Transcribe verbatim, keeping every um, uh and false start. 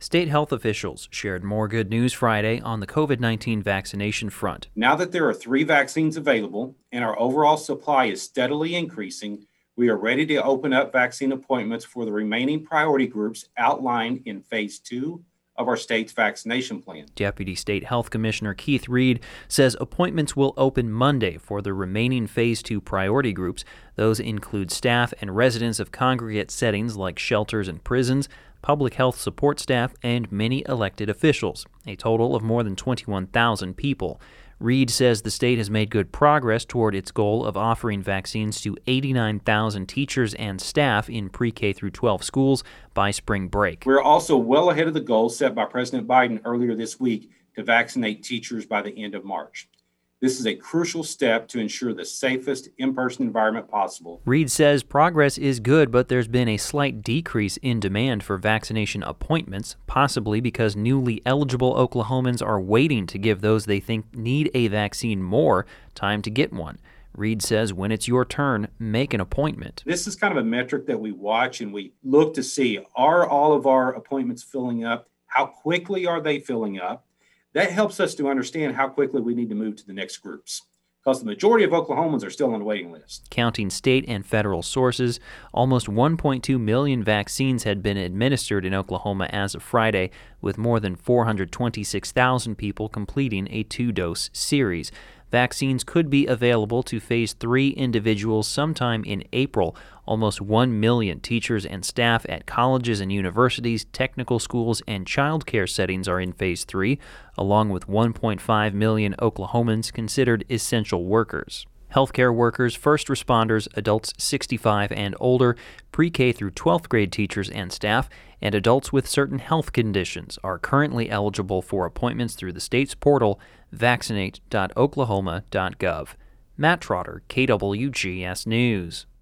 State health officials shared more good news Friday on the covid nineteen vaccination front. Now that there are three vaccines available and our overall supply is steadily increasing, we are ready to open up vaccine appointments for the remaining priority groups outlined in phase two of our state's vaccination plan. Deputy State Health Commissioner Keith Reed says appointments will open Monday for the remaining phase two priority groups. Those include staff and residents of congregate settings like shelters and prisons, public health support staff, and many elected officials, a total of more than twenty-one thousand people. Reed says the state has made good progress toward its goal of offering vaccines to eighty-nine thousand teachers and staff in pre-K through twelve schools by spring break. We're also well ahead of the goal set by President Biden earlier this week to vaccinate teachers by the end of March. This is a crucial step to ensure the safest in-person environment possible. Reed says progress is good, but there's been a slight decrease in demand for vaccination appointments, possibly because newly eligible Oklahomans are waiting to give those they think need a vaccine more time to get one. Reed says when it's your turn, make an appointment. This is kind of a metric that we watch and we look to see, are all of our appointments filling up? How quickly are they filling up? That helps us to understand how quickly we need to move to the next groups, because the majority of Oklahomans are still on the waiting list. Counting state and federal sources, almost one point two million vaccines had been administered in Oklahoma as of Friday, with more than four hundred twenty-six thousand people completing a two-dose series. Vaccines could be available to phase three individuals sometime in April. Almost one million teachers and staff at colleges and universities, technical schools, and child care settings are in phase three, along with one point five million Oklahomans considered essential workers. Healthcare workers, first responders, adults sixty-five and older, pre-K through twelfth grade teachers and staff, and adults with certain health conditions are currently eligible for appointments through the state's portal, vaccinate dot oklahoma dot gov. Matt Trotter, K W G S News.